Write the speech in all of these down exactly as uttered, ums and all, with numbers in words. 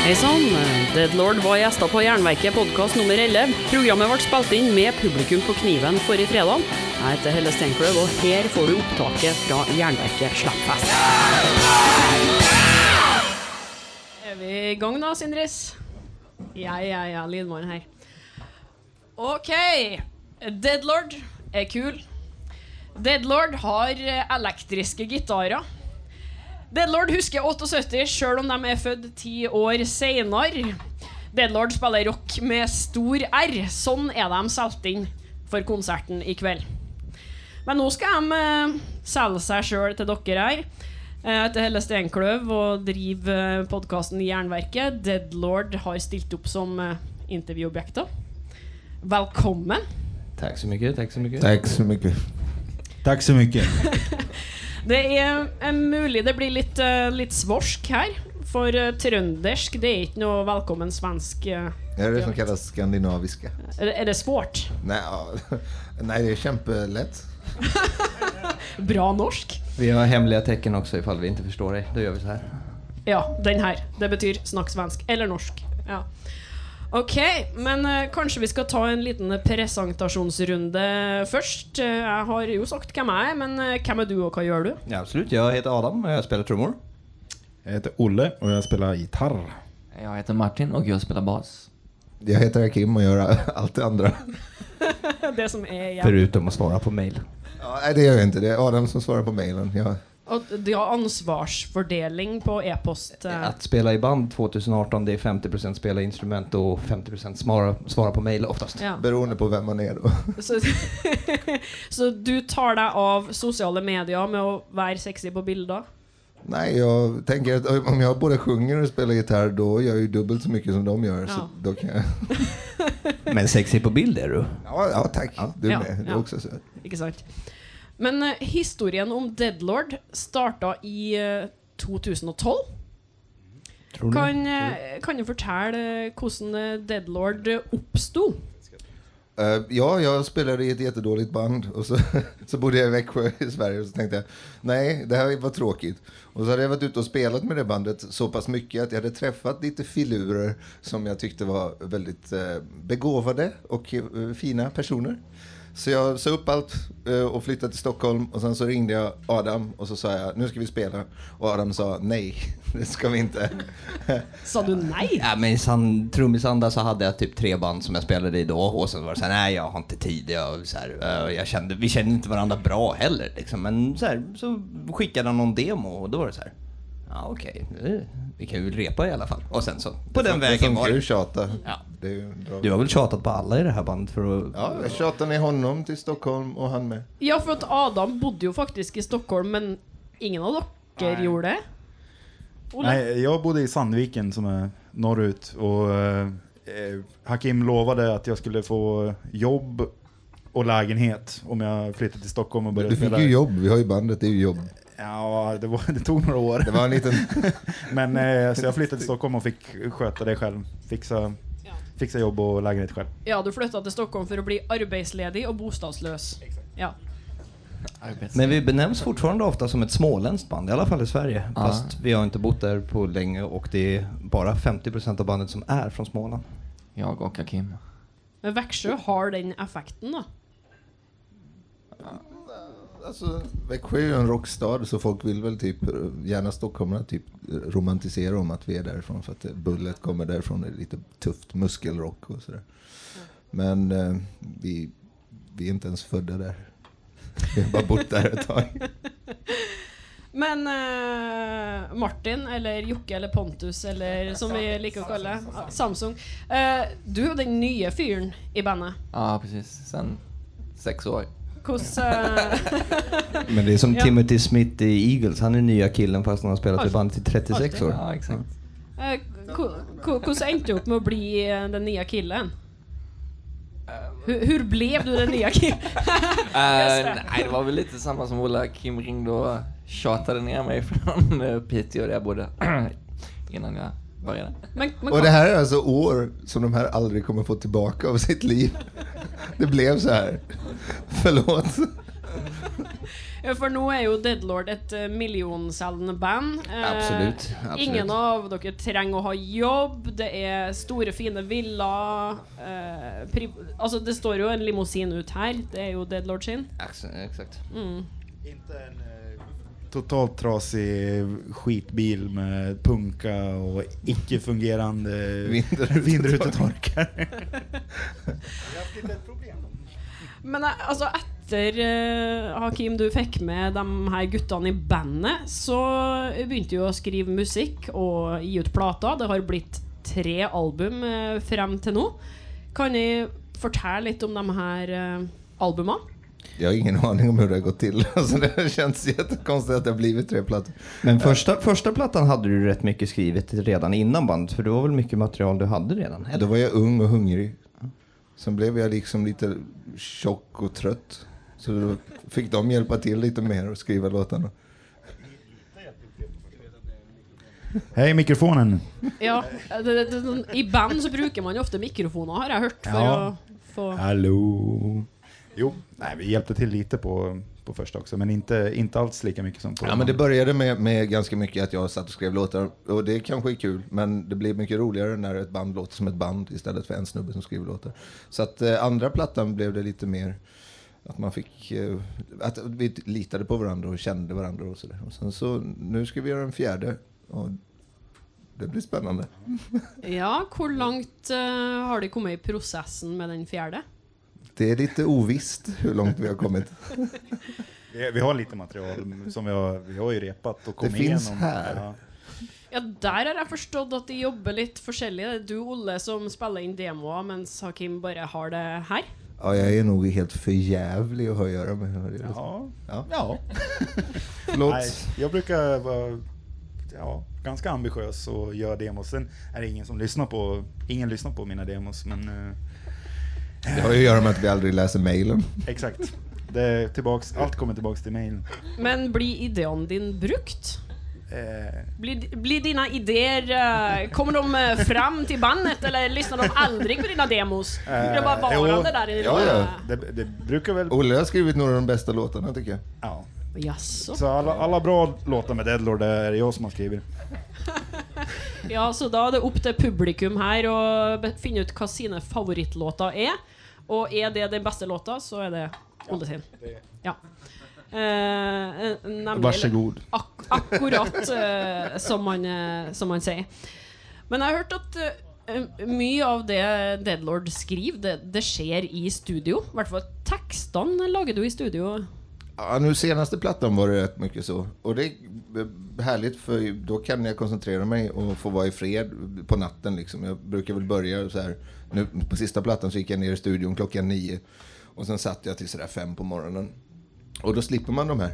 Hei sann, Deadlord var gjester på Jernverket podcast nummer elleve. Programmet ble spilt inn med publikum på kniven for i fredag. Jeg heter Helle Steinkløv, og her får du opptaket fra Jernverket Slappfest. Er vi i gang da, Sindris? Ja, ja, ja, lydmann her. Ok, Deadlord er kul. Deadlord har elektriske gitarer. Deadlord husker syttiåtte, selv om de er født ti år senere. Deadlord spiller rock med stor R. Sånn er de solgt inn for konserten i kveld. Men nå skal de uh, selge seg selv til dere her. Jeg heter Helle Steinkløv og driver podcasten Jernverket. Deadlord har stilt opp som uh, intervjuobjekter. Velkommen. Tack så mycket, tack så mycket. Tack så mycket. Tack så mycket. Det er, er mulig det blir litt, uh, litt svorsk her. For uh, trøndersk, det er ikke noe velkommen svensk. Uh, Det är det som kallas skandinaviska. er, det, er det svårt? Nej, ja. Nej, det är kämpelätt. Bra norsk. Vi har hemliga tecken också ifall vi inte förstår dig. Då gör vi så här. Ja, den her. Det betyr snakk svensk eller norsk. Ja. Ok, men uh, kanskje vi skal ta en liten presentasjonsrunde først. Uh, jeg har jo sagt hvem jeg er, men uh, hvem er du og hva gjør du? Ja, absolut. Jag heter Adam och jag spelar trummor. Jag heter Olle och jag spelar gitarr. Jag heter Martin och jag spelar bas. Jag heter Akim och gör allt det andra. Det som er igjen. Förutom att svara på mail. Ja, nej, det gör jag inte. Det är Adam som svarar på mailen. Jag... Og de har ansvarsfordeling på e-post. Uh, Att spela i band tjugo arton, det är femtio procent spela instrument och femtio procent svara, svara på mail oftast. ja. Beroende på vem man är då. Så, så du tar deg av sociale medier med å være sexy på bilder? Nej, jag tänker att om jag både sjunger och spelar gitarr, då gör jag ju dubbelt så mycket som de gör. Ja. Så då kan jag... Men sexy på bild är du. Ja, ja tack. Ja. Du Ja, med. Det är ja. också så. Ikke sant? Men uh, historien om Deadlord starta i uh, tjugo tolv. Tror du? Kan, uh, kan du fortelle hvordan uh, Deadlord oppstod? Uh, ja, jag spelade i ett jättedåligt band och så, så bodde jag i Växjö i Sverige och så tänkte jag, nej, det här var tråkigt. Och så hade jag varit ute och spelat med det bandet så pass mycket att jag hade träffat lite filurer som jag tyckte var väldigt uh, begåvade och uh, fina personer. Så jag sa upp allt uh, och flyttade till Stockholm och sen så ringde jag Adam och så sa jag, nu ska vi spela. Och Adam sa, nej, det ska vi inte. Sa du nej? Ja, men i san, trummisanda så hade jag typ tre band som jag spelade i då. Och sen var det så här, nej jag har inte tid. Jag, så här, uh, jag kände, vi kände inte varandra bra heller. Liksom. Men så, här, så skickade han någon demo och då var det så här, ja okej, okay. Vi kan ju repa i alla fall. Och sen så, på det den det vägen var det. det. Tjata. Ja. Det är ju bra. Du har väl tjatat på alla i det här bandet för att... Ja, jag tjatade ner honom till Stockholm och han med. Ja, for at Adam bodde jo faktisk i Stockholm, men ingen av dere Nej. gjorde det. Olle? Nej, jag bodde i Sandviken som är norrut och eh, Hakim lovade att jag skulle få jobb och lägenhet om jag flyttade till Stockholm och började Du fick spela. ju jobb, vi har ju bandet, det är ju jobb. Ja, det, var, det tog några år. Det var en liten... Men eh, så jag flyttade till Stockholm och fick sköta det själv. Fixa, fixa jobb och lägenhet själv. Ja, du flyttet til Stockholm for å bli arbeidsledig og bostadsløs. Ja. Men vi benämns fortfarande ofta som ett småländskt band, i alla fall i Sverige. Ja. Fast vi har inte bott där på länge och det är bara femtio procent av bandet som är från Småland. Jag och Akim. Men Växjö har den effekten da. Alltså, Växjö är ju en rockstad så folk vill väl typ, gärna stockholmarna typ romantisera om att vi är därifrån för att bullet kommer därifrån, det är lite tufft muskelrock och sådär. Men eh, vi, vi är inte ens födda där. Vi har bara bott där ett tag. Men uh, Martin, eller Jocke, eller Pontus, eller som vi liker å kalle Samsung. Uh, du er den nye fyren i bandet. Ja, precis. Sen sex år. Hvordan... Uh, Men det är som Ja. Timothy Smith i Eagles, han är nya killen fast han har spelat i bandet i trettiosex år. Ja, exakt. uh, ko- ko- hvordan endte du opp med å bli uh, den nye killen? Hur, hur blev du den nya killen? Uh, nej, det var väl lite samma som Ola. Kim ringde och tjatade ner mig från uh, Piteå där jag bodde innan jag började. Men, men, Och det här är alltså år som de här aldrig kommer få tillbaka av sitt liv. Det blev så här. Förlåt. Ja, for nå er jo Deadlord et uh, millionselgende band. Eh, Absolutt, absolutt. Ingen av dere trenger å ha jobb. Det er store, fine villaer. Eh, pri- altså, det står jo en limousin ut her. Det er jo Deadlord sin. Exakt. Mm. Inte en eh, totalt trasig skitbil med punka och icke-fungerande Vindrutetorkare. vindrutetorkare. Men eh, altså, etter eh, Hakim, du fikk med de her guttene i bandet, så begynte du å skrive musikk og gi ut plater. Det har blitt tre album eh, frem til nå. Kan ni fortelle litt om de her eh, albumene? Jag har ingen aning om hur det har gått till. Alltså det känns jättekonstigt att det har blivit tre plattor. Men första, första plattan hade du rätt mycket skrivet redan innan bandet, för det var väl mycket material du hade redan? Då var jag ung och hungrig. Sen blev jag liksom lite tjock och trött. Så då fick de hjälpa till lite mer och skriva låtarna. Hej mikrofonen. Ja, det, det, det, i band så bruker man jo ofte mikrofoner, har jeg hørt, for Ja. å få... Hallå. Jo, nej, vi hjälpte till lite på, på första också, men inte, inte alls lika mycket som på... Ja, men det började med, med ganska mycket att jag satt och skrev låtar. Och det kanske är kul, men det blir mycket roligare när ett band låter som ett band istället för en snubbe som skriver låtar. Så att eh, andra plattan blev det lite mer att man fick... Eh, att vi litade på varandra och kände varandra och sådär. Och sen så, nu ska vi göra en fjärde. Och det blir spännande. Ja, hvor langt eh, har de kommet i prosessen med den fjärde? Det är lite ovisst hur långt vi har kommit. Vi, vi har lite material som vi har, vi har ju repat och kommit Det finns igenom. här. Ja. Ja, der har jeg forstått at de jobber litt forskjellig. Det er du, Olle, som spiller inn demoer, mens Hakim bare har det her. Ja, jag är nog helt för jävlig att ha att göra med. Ja. Ja. Ja. Förlåt. Nej, jag brukar vara ja, ganska ambitiös och göra demos. Sen är det ingen som lyssnar på, ingen lyssnar på mina demos, men eh, Det har ju att göra med att vi aldrig läser mailen. exakt. Det är tillbaks, allt kommer tillbaks till mailen. Men blir ideene dine brukt? Eh, Blir, blir dina idéer, eh, kommer de eh, fram till bandet, eller lyssnar de aldrig på dina demos? Blir de bara jo, varande där i ja, ja. det, det brukar väl... Olle har skrivit några av de bästa låtarna tycker jag. Ja. Jaså? Så alla, alla bra låtar med Deadlord är det jag som har skrivit. Ja, så da er det opp til publikum her å be- finne ut hva sine favorittlåter er. Og er det den beste låta, så er det Olle sin. Ja. Eh, nemlig Varsågod. ak akkurat eh, som, man, eh, som man sier. Men jeg har hørt at eh, mye av det Deadlord skriver, det, det skjer i studio. I hvert fall tekstene lager du i studio. Ja, nu senaste plattan var det rätt mycket så. Och det är härligt för då kan jag koncentrera mig och få vara i fred på natten liksom. Jag brukar väl börja så här. Nu på sista plattan så gick jag ner i studion klockan nio. Och sen satt jag till sådär fem på morgonen. Och då slipper man de här.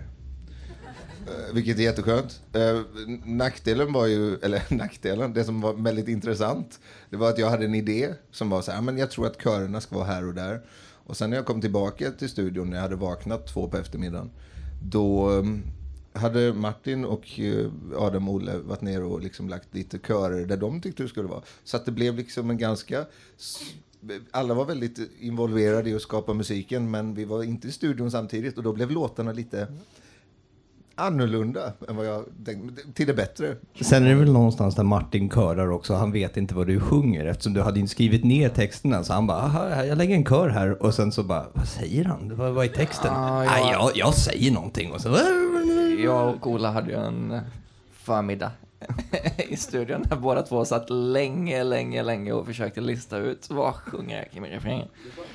Uh, vilket är jätteskönt. Uh, nackdelen var ju, eller nackdelen, det som var väldigt intressant. Det var att jag hade en idé som var så här, men jag tror att körerna ska vara här och där. Och sen när jag kom tillbaka till studion när jag hade vaknat två på eftermiddagen, då um, hade Martin och uh, Adam och Olle varit ner och liksom lagt lite körer där de tyckte det skulle vara. Så att det blev liksom en ganska... Alla var väldigt involverade i att skapa musiken, men vi var inte i studion samtidigt och då blev låtarna lite annorlunda än vad jag tänkte, till det bättre. Sen är det väl någonstans där Martin körar också. Han vet inte vad du sjunger eftersom du hade inte skrivit ner texterna. Så han bara, aha, jag lägger en kör här. Och sen så bara, vad säger han? Vad, vad är texten? Ah, ja. Nej, jag, jag säger någonting. Och så, Jag och Ola hade ju en förmiddag i studion där båda två satt länge, länge, länge och försökte lista ut vad sjunger jag Kim i refrängen.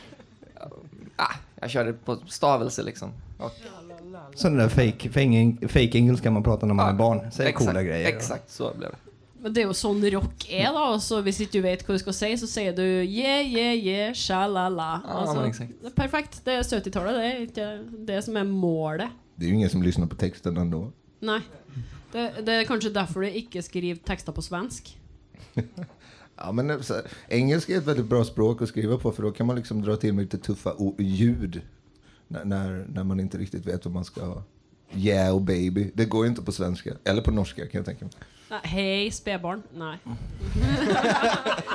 Ah, jag körde på stavelse liksom. Och, sån där fake, fake, fake engelska man pratar när man ah, är barn. Säger exakt, coola grejer. Exakt så blev det. Men det er jo sånn rock er da. Så hvis ikke du vet hva du skal si, så sier du yeah, yeah, yeah, shalala. Ja, Altså, men exakt. det er perfekt. Det er syttitallet. Det er ikke det som er målet. Det är ju ingen som lyssnar på texten ändå. Nei. Det, det er kanskje derfor du ikke skriver tekster på svensk. Ja, men så här, engelska är ett väldigt bra språk att skriva på, för då kan man liksom dra till med lite tuffa o- ljud när, när, när man inte riktigt vet vad man ska ha. Yeah och baby. Det går ju inte på svenska. Eller på norska kan jag tänka mig. Nei, hei, spedbarn. Nei.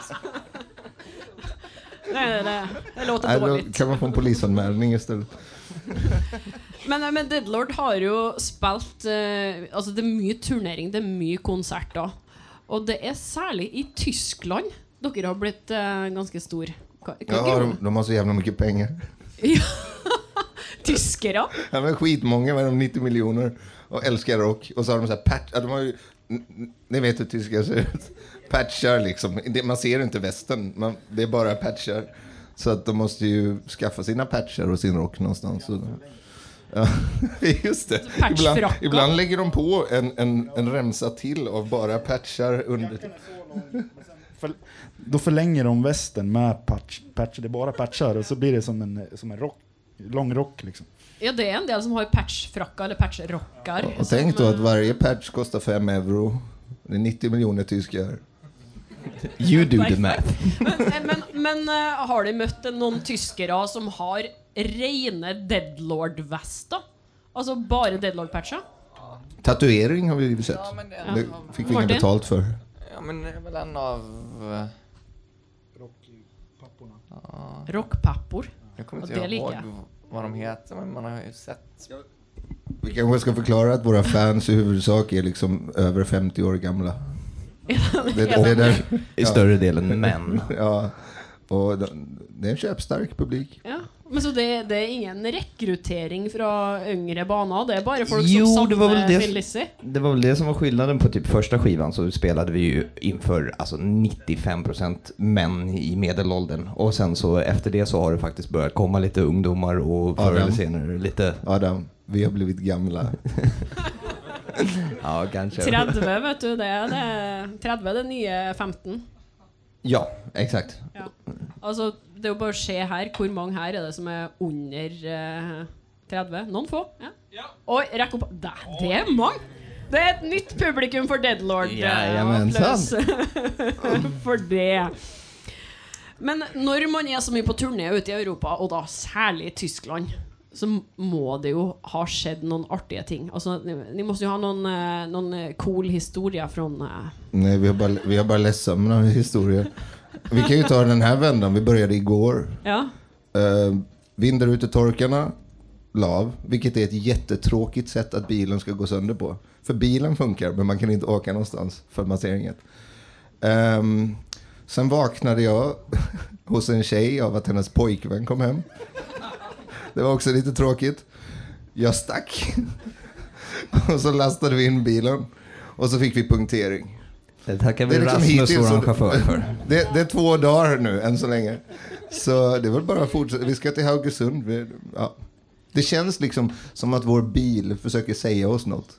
Nej, det, det, det låter Nej, då dåligt. kan man få en polisanmälning istället. Men, men Deadlord har jo spilt eh, altså det er mye turnering, det er mye konsert da. Og det er særlig i Tyskland dere har blitt eh, ganske stor. Hva, hva Ja, de, de har så jävla mycket pengar. Ja. Tyskere? Ja, men skitmånga med de nittio miljoner och älskar rock. Och så har de så här patch, ja, de har ju, ni vet hur tyskar ser ut. Patchar liksom. Det, man ser inte västen, man, det är bara patchar. Så att de måste ju skaffa sina patchar och sin rock någonstans. Så, ja, just det. Ibland, ibland lägger de på en, en, en remsa till av bara patchar under. För, då förlänger de västen med patch, patch. Det är bara patchar och så blir det som en, som en rock, lång rock liksom. Ja, det är en del som har patchfrackar eller patchrockar. Och tänk då att varje patch kostar fem euro. Det är nittio miljoner tyskar. You do the math. Men, men, men uh, har de mött någon tyskere som har rena Deadlord-västa? Alltså bara Deadlord-patcha? Tatuering har vi ju sett. Ja, men det, Det fick vi inget Martin? betalt för. ja, men det är väl en av... eh, Rockpapporna. Ja, Rockpappor. jag kommer Och inte det ihåg lika. vad de heter, men man har ju sett. Vi kanske ska förklara att våra fans i huvudsak är liksom över femtio år gamla. Det, det är där, I större delen män. ja, och de, det är en köpstark publik. Ja. Men så det, det är ingen rekrytering från yngre banor, det är bara folk Jo, som det var väl saknar det- Phil Lizzy. Det var väl det som var skillnaden på typ första skivan, så spelade vi ju inför alltså nittiofem procent män i medelåldern. Och sen så efter det så har det faktiskt börjat komma lite ungdomar och förr Adam. eller senare lite... Adam, vi har blivit gamla. Ja, kanske. trettio vet du, det är det, trettio är det nya femton. Ja, exakt. Ja. Alltså det är ju bara att se här hur många här är det som är under eh, trettio. Någon få? Ja. Ja. Oj, räck upp. Det, det är många. Det är ett nytt publikum för Deadlord. eh, Jajamensan. applaus för det. Men när man är så mycket på turné ute i Europa och då särskilt i Tyskland, så må det ju ha skett någon artiga ting. Alltså ni, ni måste ju ha någon eh, någon cool historia från eh, Nej, vi har bara, vi har bara ledsamma historier. Vi kan ju ta den här vändan, vi började igår. ja. Uh, Vinderutetorkarna, lav, vilket är ett jättetråkigt sätt att bilen ska gå sönder på. För bilen funkar, men man kan inte åka någonstans för man ser inget. Um, sen vaknade jag hos en tjej av att hennes pojkvän kom hem. Det var också lite tråkigt. Jag stack. Och så lastade vi in bilen. Och så fick vi punktering. Det tackar Det vi är liksom Rasmus, hittills våran så- chaufför, för. Det, det är två dagar nu, än så länge. Så det är väl bara att fortsätta. Vi ska till Haugesund. Vi, ja. Det känns liksom som att vår bil försöker säga oss något.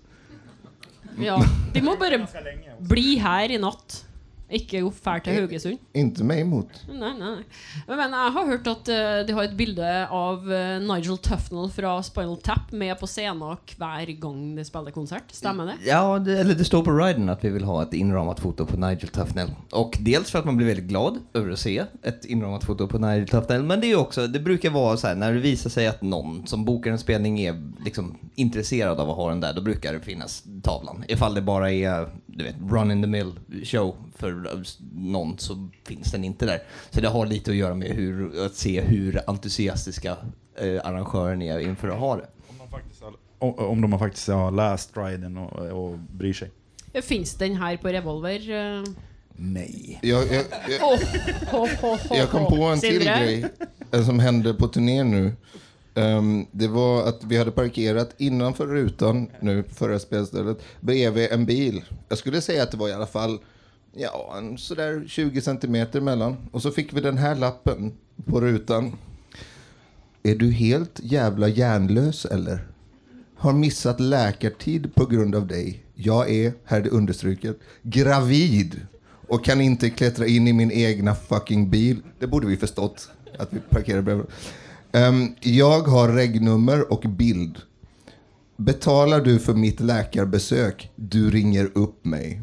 Ja, de må bara bli här i natt. Ikke gå fær til Haugesund. Inte mig emot. Nej, nej, nej. Men, men jag har hört att uh, de har ett bilde av uh, Nigel Tufnell från Spinal Tap med på scenen hver gång de spelar konsert. Stämmer det? Ja, det, eller det står på riden att vi vill ha ett inramat foto på Nigel Tufnell. Och dels för att man blir väldigt glad över att se ett inramat foto på Nigel Tufnell. Men det är också, det brukar vara så här, när det visar sig att någon som bokar en spelning är liksom intresserad av att ha den där, då brukar det finnas tavlan. Ifall det bara är, du vet, run in the mill show för någon, så finns den inte där. Så det har lite att göra med hur, att se hur entusiastiska eh, arrangören är inför att ha det. Om de faktiskt har, om, om de har faktiskt har läst riden och, och bryr sig. Finns den här på Revolver? Uh... Nej. Jag, jag, jag, Oh, oh, oh, oh, jag kom på en till Sindre? grej en som hände på turnén nu. Um, det var att vi hade parkerat innanför rutan nu, förra spelstället, bredvid en bil. Jag skulle säga att det var i alla fall ja, en sådär tjugo centimeter mellan. Och så fick vi den här lappen på rutan. Är du helt jävla hjärnlös eller? Har missat läkartid på grund av dig. Jag är, här är det understryket, gravid. Och kan inte klättra in i min egna fucking bil. Det borde vi förstått att vi parkerar bredvid. Um, jag har regnummer och bild. Betalar du för mitt läkarbesök? Du ringer upp mig.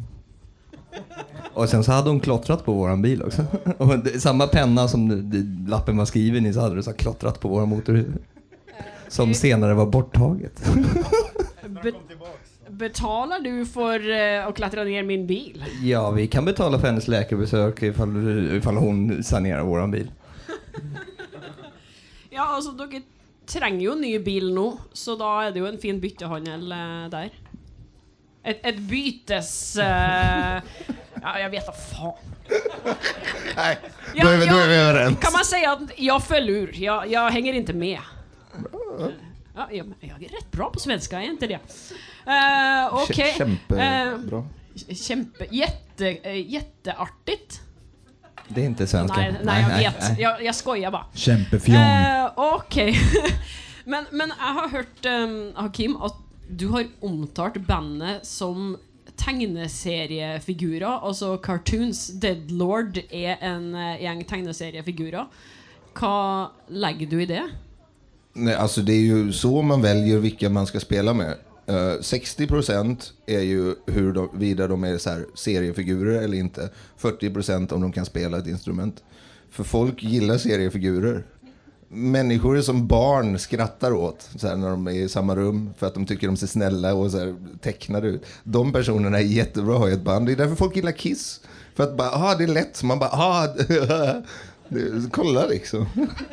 Och sen så hade hon klottrat på våran bil också. Och det, samma penna som det, det, lappen var skriven i, så hade du så klottrat på våran motorhuv. Som senare var borttaget. Be- betalar du för uh, att klättra ner min bil? Ja, vi kan betala för hennes läkarbesök ifall, ifall hon sanerar våran bil. Ja, alltså dere trenger jo ny bil nå, så da er det jo en fin byttehandel eh, der. Et, et bytes... Eh, ja, jag vet vad fan. Nej, Ja, då är vi, då är vi ja, överens. kan man säga att jag föll ur? Jag, jag hänger inte med. Ja, jag, jag är rätt bra på svenska, är inte det? Uh, Okej. Kä- Kämpebra. Uh, kämpe, jätte, uh, jätteartigt. Det är inte svenska. Nej, nej, jag vet. Jag, jag skojar bara. Kämpefjong. Uh, Okej. men, men jag har hört, um, Hakim, att du har omtalt bandet som tegneseriefigurer, alltså cartoons. Deadlord är en uh, gäng tegneseriefigurer. Vad lägger du i det? Nej, alltså det är ju så man väljer vilka man ska spela med. Uh, sextio procent är ju hur de, vidare de är så här seriefigurer eller inte. fyrtio procent om de kan spela ett instrument. För folk gillar seriefigurer. Människor som barn skrattar åt så här, när de är i samma rum för att de tycker de ser snälla och så här, tecknade ut. De personerna är jättebra att ha i ett band. Det är därför folk gillar Kiss. För att bara, ah, det är lätt. Man bara, ah, det, kolla liksom.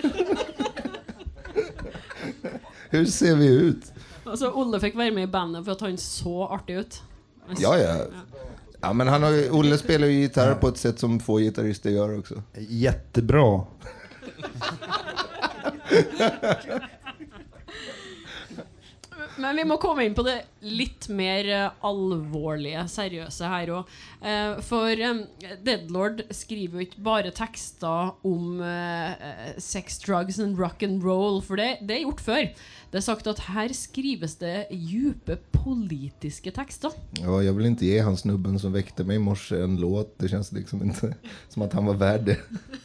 Hur ser vi ut? Alltså, Olle fick vara med i bandet för att han så artig ut. Ja, ja. Ja, men han har ju, Olle spelar ju gitarr på ett sätt som få gitarrister gör också. Jättebra. Men vi må komma in på det lite mer uh, allvarliga, seriösa här då. Uh, för um, Deadlord skriver ju inte bara texter om uh, sex, drugs and rock and roll, för det, det är gjort för. Det är sagt att här skrivs det djupa politiska texter. Ja, jag vill inte ge han snubben som väckte mig i morse en låt. Det känns liksom inte som att han var värd det.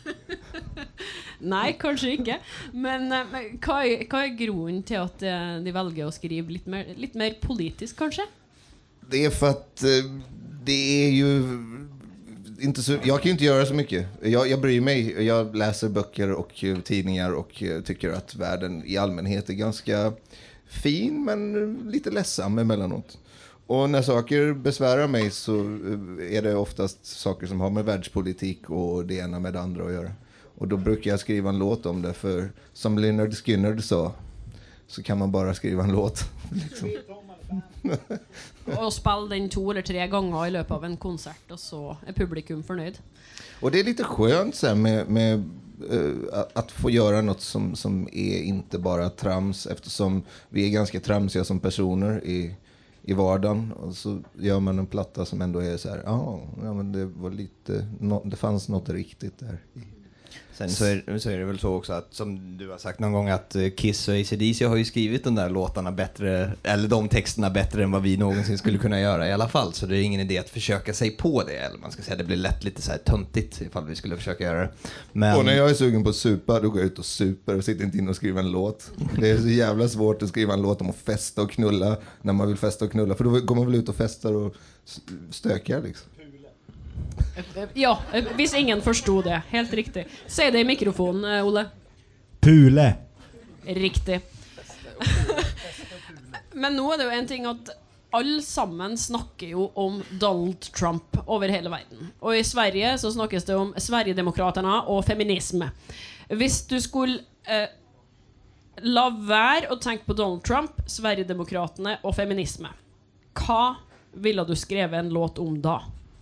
Nej, kanske inte. Men, uh, men vad är, vad är grunden till att uh, de väljer att skriva lite mer, lite mer politiskt kanske? Det är för att uh, det är ju inte så, jag kan ju inte göra så mycket. Jag, jag bryr mig. Jag läser böcker och uh, tidningar och uh, tycker att världen i allmänhet är ganska fin men uh, lite ledsam emellanåt. Och när saker besvärar mig så uh, är det oftast saker som har med världspolitik och det ena med det andra att göra. Och då brukar jag skriva en låt om det, för som Lynyrd Skynyrd sa, så kan man bara skriva en låt. Liksom. Och spela den två eller tre gånger i löpet av en konsert och så är publikum förnöjd. Och det är lite skönt så här, med, med uh, att få göra något som, som är inte bara trams, eftersom vi är ganska tramsiga som personer i, i vardagen. Och så gör man en platta som ändå är så här, ah, ja men det var lite, no, det fanns något riktigt där i. Sen så är, så är det väl så också att, som du har sagt någon gång, att Kiss och A C D C har ju skrivit de där låtarna bättre, eller de texterna bättre än vad vi någonsin skulle kunna göra i alla fall. Så det är ingen idé att försöka sig på det, eller man ska säga, det blir lätt lite så här töntigt ifall vi skulle försöka göra det. Men... Och när jag är sugen på att supa, då går jag ut och super och sitter inte in och skriver en låt. Det är så jävla svårt att skriva en låt om att festa och knulla när man vill festa och knulla, för då går man väl ut och festar och stökar liksom. Ja, hvis ingen förstod det. Helt riktigt. Säg det i mikrofon, Olle. Pule. Riktigt. Men nu är det ju en ting att all sammen snakker jo om Donald Trump över hela världen. Och i Sverige så snackas det om Sverigedemokraterna och feminism. Hvis du skulle eh, la være å tenke på Donald Trump, Sverigedemokraterna och feminism, vad ville du skriva en låt om då?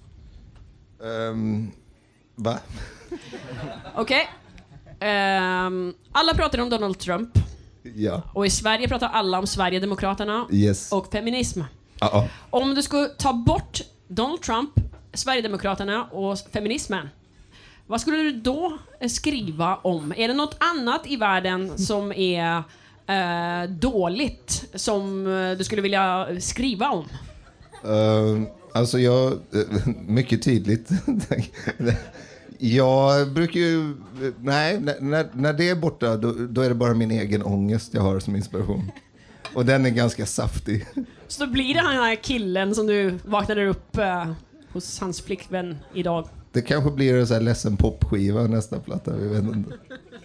Um, va? Okej. Okay. Um, alla pratar om Donald Trump. Ja. Och i Sverige pratar alla om Sverigedemokraterna Yes. och feminism. Uh-oh. Om du skulle ta bort Donald Trump, Sverigedemokraterna och feminismen, vad skulle du då skriva om? Är det något annat i världen som är uh, dåligt som du skulle vilja skriva om? Uh, alltså jag, mycket tydligt. Jag brukar ju, nej, när, när det är borta då, då är det bara min egen ångest jag har som inspiration. Och den är ganska saftig. Så då blir det den här killen som du vaknade upp uh, hos hans flickvän idag. Det kanske blir en så här ledsen popskiva nästa platta, vi vet inte.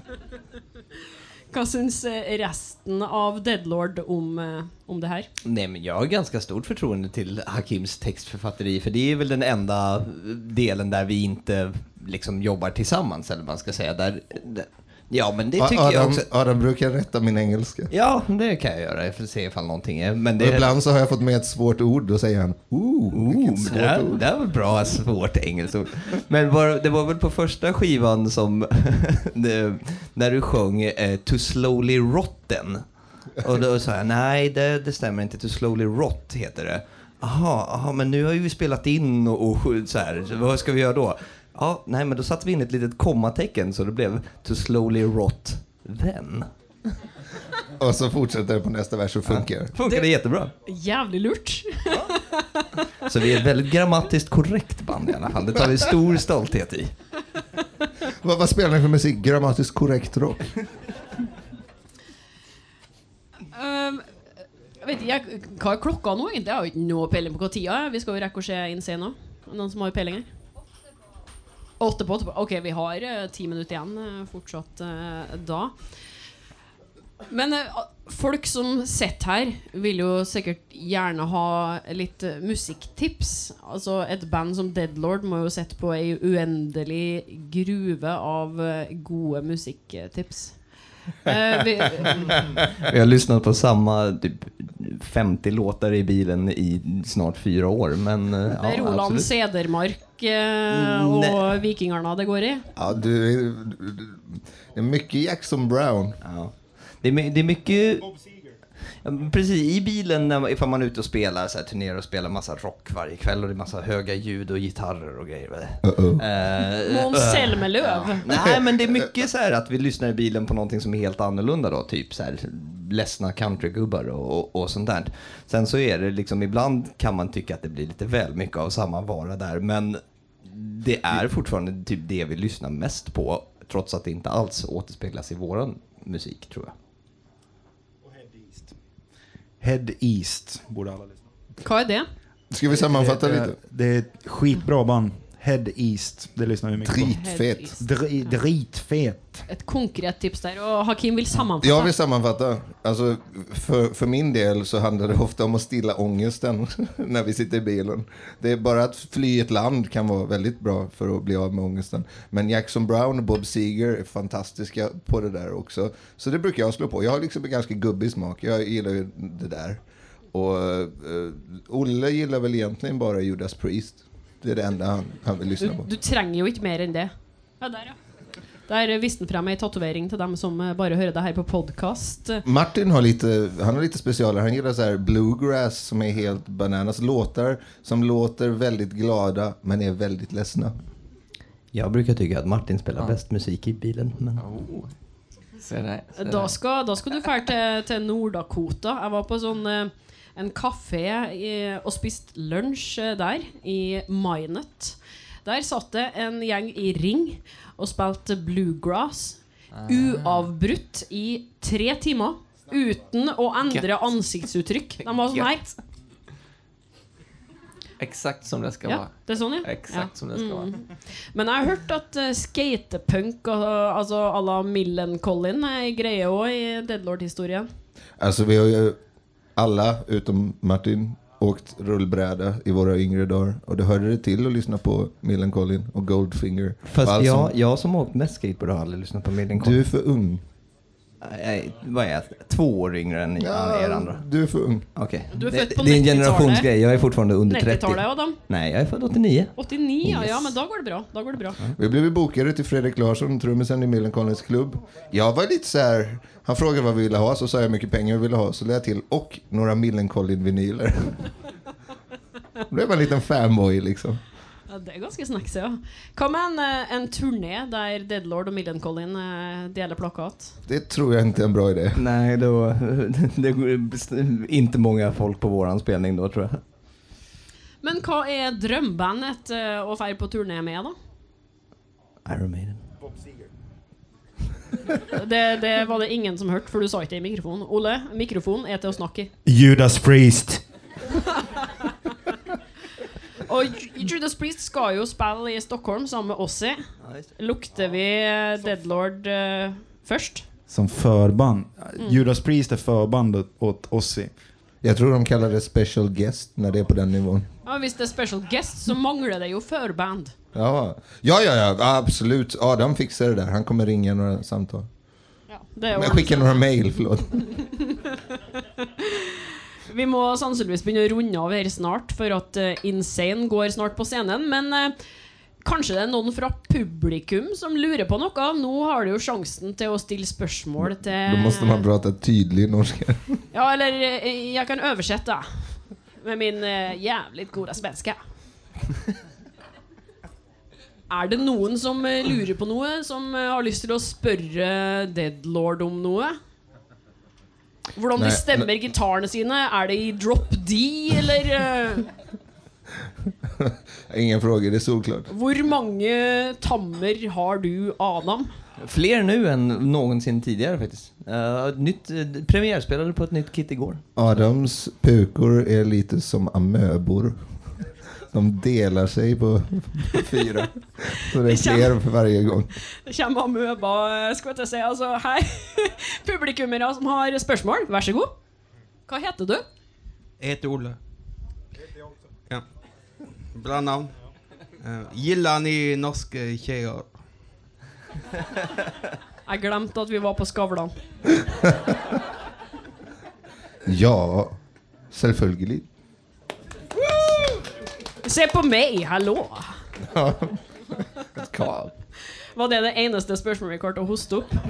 Vad syns resten av Deadlord om, om det här? Nej, men jag har ganska stort förtroende till Hakims textförfatteri, för det är väl den enda delen där vi inte liksom jobbar tillsammans, eller man ska säga. Där, Ja, men det tycker Adam, jag också. Adam brukar rätta min engelska. Ja, det kan jag göra för att se ifall någonting är. Men Och det, ibland så har jag fått med ett svårt ord, då säger han ooh, vilket oh, svårt det, här, ord. det här var bra svårt engelskt ord. Men var, det var väl på första skivan som det, när du sjöng eh, To Slowly Rotten. Och då sa jag, nej det, det stämmer inte, To Slowly Rot heter det. Aha, aha, men nu har ju vi spelat in och, och så här, så vad ska vi göra då? Ja, nej men då satte vi in ett litet kommatecken så det blev To Slowly Rot Then. Och så fortsätter det på nästa vers och funkar. Ja, funkar det jättebra. Jävligt lurt. Så vi är ett väldigt grammatiskt korrekt band i alla fall. Det tar vi stor stolthet i. Vad, vad spelar ni för musik? Grammatiskt korrekt rock? Um, jeg vet ikke, jeg, hva er klokka nå egentlig? Jeg har jo ikke noe peiling på hva tida er. Vi skal jo rekke å se inn scenen. Noen som har peiling her? Åtte på, åtte på. Ok, vi har uh, ti minutter igjen uh, fortsatt uh, da. Men uh, folk som sitter her vil jo sikkert gjerne ha litt uh, musikktips. Altså et band som Deadlord må jo sette på en uendelig gruve av uh, gode musikktips. Uh, vi, Vi har lyssnat på samma typ femtio låtar i bilen i snart fyra år. Men, uh, det er ja, Roland absolut. Cedermark uh, och Nej. Vikingarna det går i. Ja, du, du, det är mycket Jackson Brown. Ja. Det, är, my- det är mycket... Ja, precis, i bilen när, ifall man är ute och spelar så här, turnerar och spelar massa rock varje kväll och det är massa höga ljud och gitarrer och grejer. Uh-oh. Uh, Måns Zelmerlöw. Nej, men det är mycket så här att vi lyssnar i bilen på någonting som är helt annorlunda då, typ så här ledsna countrygubbar och, och, och sånt där. Sen så är det liksom, ibland kan man tycka att det blir lite väl mycket av samma vara där, men det är fortfarande typ det vi lyssnar mest på, trots att det inte alls återspeglas i våran musik, tror jag. Head East borde alla lyssna. Vad är det? Ska vi sammanfatta det, lite? Det är ett skitbra band. Head East. Det lyssnar vi mycket på. Dritfet. Dri, dritfet. Ett konkret tips där. Och Hakim vill sammanfatta. Jag vill sammanfatta. Alltså, för, för min del så handlar det ofta om att stilla ångesten när vi sitter i bilen. Det är bara att fly ett land kan vara väldigt bra för att bli av med ångesten. Men Jackson Brown och Bob Seger är fantastiska på det där också. Så det brukar jag slå på. Jag har liksom en ganska gubbig smak. Jag gillar ju det där. Och uh, Olle gillar väl egentligen bara Judas Priest. Det är det enda han, han vill lyssna Du, på. du tränger ju inte mer än det. Ja, där ja. Där visste fram en tatuering till dem som eh, bara hör det här på podcast. Martin har lite, han har lite specialer. Han gillar så här bluegrass som är helt bananas. Låtar som låter väldigt glada men är väldigt ledsna. Jag brukar tycka att Martin spelar Ja. bäst musik i bilen. Men... Oh. Se där, se Då där. ska, då ska du färd till, till Nord-Dakota. Jag var på sån, eh, en kafé i, och spist lunch eh, där i Minot. Där satt det en gäng i ring och spelade bluegrass uavbrutt i tre timmar utan att ändra Gött. ansiktsuttryck. De var sån här. Gött. Exakt som det ska Ja, vara. det är sån ja. Exakt som det ska vara. Men jag har hört att uh, skatepunk och uh, alltså alla Millencolin är grejer också i Deadlord-historien. Alltså vi har ju alla utom Martin åkt rullbräda i våra yngre dagar. Och det hörde det till att lyssna på Millencolin och Goldfinger. Fast Alltså, jag, jag som har åkt mest skateboard har aldrig lyssnat på Millencolin. du är för ung. Nej, vad är jag? Två år yngre än ja, er andra. Du är för ung. Okej. Du är Det, född på det är en nittiotalet. generationsgrej. Jag är fortfarande under trettio. nittiotalet, Adam. Nej, jag är född åttionio. åttionio, ja, Yes. ja, men då går det bra. Då går det bra. Vi blev bokade till Fredrik Larsson, trummisen i Millencolins klubb. Jag var lite så här, han frågade vad vi ville ha, så sa jag hur mycket pengar vi ville ha. Så lät jag till, och några Millencolin-vinyler. Då blev man en liten fanboy liksom. Ja, det är ganska snacks, ja. Kom en, eh, en turné där Deadlord och Millencolin uh, delar plakat. Det tror jag inte är en bra idé. Nej, då, det går inte många folk på våran spelning då, tror jag. Men vad är drömbandet uh, att färg på turné med då? Iron Maiden. Det, det var det ingen som hört, för du sa inte i mikrofon. Olle, mikrofon är till att snacka. Judas Priest. Och Judas Priest ska ju spela i Stockholm sammen med Ozzy. Lukter vi eh, Deadlord uh, först? Som förband. Judas Priest är förband åt- åt Ozzy. Jag tror de kallar det special guest när det är på den nivån. Ja, visst det är special guest så manglar det ju förband. Ja, ja, ja, ja absolut. Adam fixar det där. Han kommer ringa några samtal. Ja, det er Men skicka några mail, förlåt. Vi må sannsynligvis begynne å runde av her snart, for at uh, Insane går snart på scenen, men uh, kanskje det er noen fra publikum som lurer på noe. Nå har du jo sjansen til å stille spørsmål til... Då måste man prata tydlig norska. Ja, eller uh, jeg kan oversette med min uh, jævligt gode svenska. Er det noen som uh, lurer på noe, som uh, har lyst til å spørre Deadlord om noe? Hvordan de stemmer gitarene sine? Er det i drop D, eller? Uh... Ingen frågor, det är solklart. Hvor mange tammer har du, Adam? Fler nu än någonsin tidigare faktiskt. Uh, nytt, uh, premiärspelade på ett nytt kit igår. Adams pukor är lite som amöbor. De delar sig på fyra. Så det är fler för varje gång. Det kommer amøba, skal jeg si. Altså, her, publikummere som har spørsmål, vær så god. Hva heter du? Jag heter Olle. Ja. Bra navn. Uh, gillar ni norske tjejer? Jeg glemte at vi var på Skavlan. Ja, selvfølgelig. Se på meg, hallo. Ett kall. Var det det eneste spørsmålet vi klarte å hoste opp?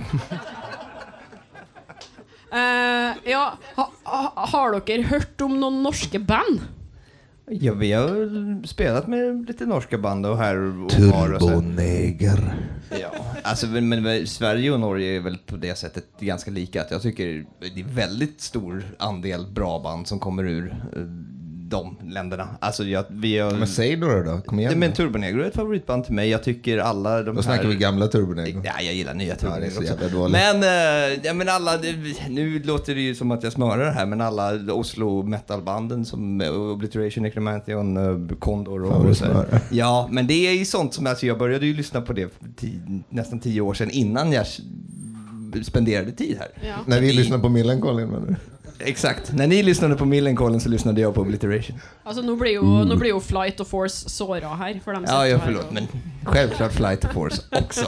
Uh, ja, ha, ha, har dere hørt om noen norske band? Ja, vi har spelat med lite norska band och här och Turboneger. Ja, alltså men, men Sverige och Norge är väl på det sättet ganska lika, att jag tycker det är väldigt stor andel bra band som kommer ur uh, de länderna. Alltså jag, vi har... Men säg några då, kom igen. Men Turbonegro är ett favoritband till mig. Jag tycker alla de Då här... snackar vi gamla Turbonegro. Ja, jag gillar nya Ja, det är Turbonegro så också. jävla dåligt. Men, uh, ja, men alla... Det, nu låter det ju som att jag smörar det här, men alla Oslo metalbanden som uh, Obliteration, Necromantheon, uh, Condor och, och så här. Ja, men det är ju sånt som... Alltså jag började ju lyssna på det för tio, nästan tio år sedan innan jag spenderade tid här. Ja. När vi lyssnar på Millencolin, men... Exakt. När ni lyssnade på Millencolin så lyssnade jag på Obliteration. Altså, nå blir jo, nå blir jo Flight og Force såra her. For dem Ja, jag sitter her förlåt, og- men självklart Flight to Force också.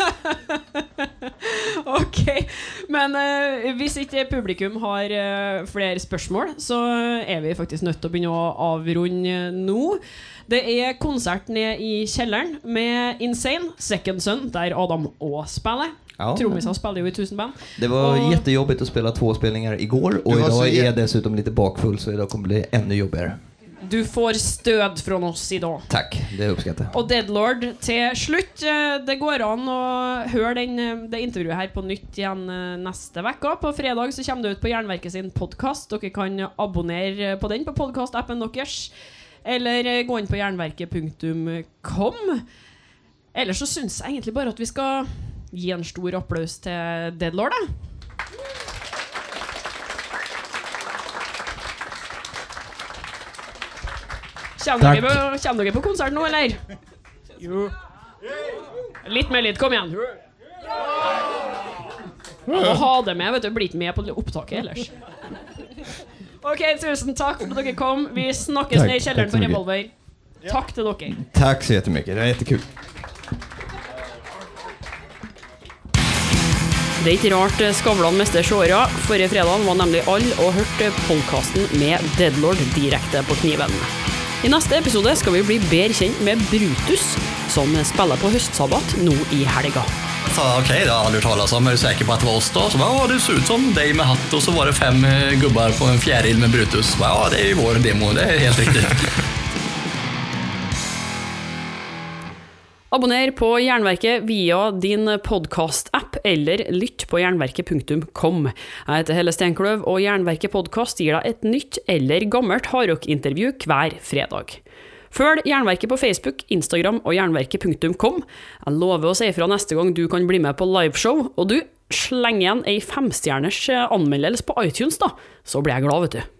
Ok, men uh, hvis ikke publikum har uh, flere spørsmål, så er vi faktisk nødt til å begynne å avrunde nå. Det er konsert ned i kjelleren med Insane, Second Son, der Adam også spiller. Ja. Trommisar spiller jo i tusen band. Det var Och- jättejobbigt att spela två spelningar igår och Det var idag så är jä- jag dessutom lite bakfull, så idag kommer det bli ännu jobbigare. Du får stød fra oss i dag. Tack, det uppskattar jag. Og Deadlord til slutt. eh, Det går an å høre den, eh, det intervjuet her på nytt igjen eh, neste vekka. På fredag så kommer det ut på Jernverket sin podcast. Dere kan abonnere på den på podcast-appen deres, eller eh, gå inn på jernverket punktum com. Ellers så synes jeg egentlig bare at vi skal gi en stor applaus til Deadlord, da. Kommer dere, på, kommer dere på konsert nå, eller? Jo. Litt mer litt, kom igjen. Ja, må ha det med, vet du, blir ikke med på opptaket ellers. Ok, tusen takk for at dere kom. Vi snakkes Takk, ned i kjelleren takk så på mye. Revolver. Takk til dere. Tack så jättemycket, det var jättekul. Det er ikke rart Skavlan mister seere. Forrige fredag var nemlig alle og hørte podcasten med Deadlord direkte på kniven. I neste episode skal vi bli bedre kjent med Brutus, som spiller på høstsabbat nå i helga. Så okej, det har jag aldrig hört talas om. Är du säker på att det var oss då? Så bara, ja, det ser ut som dig med hatt. Och så var det fem eh, gubbar på en fjäril med Brutus. Så bara, ja, det är ju vår demo, det är helt riktigt. Abonner på Jernverket via din podcast-app eller lytt på jernverket punktum com. Jeg heter Helle Stenkløv, og Jernverket podcast gir deg et nytt eller gammelt hardrock-intervju hver fredag. Følg Jernverket på Facebook, Instagram og jernverket punktum com. Jeg lover å si ifra neste gang du kan bli med på liveshow, og du, sleng igjen ei femstjerners anmeldelse på iTunes da, så blir jeg glad, vet du.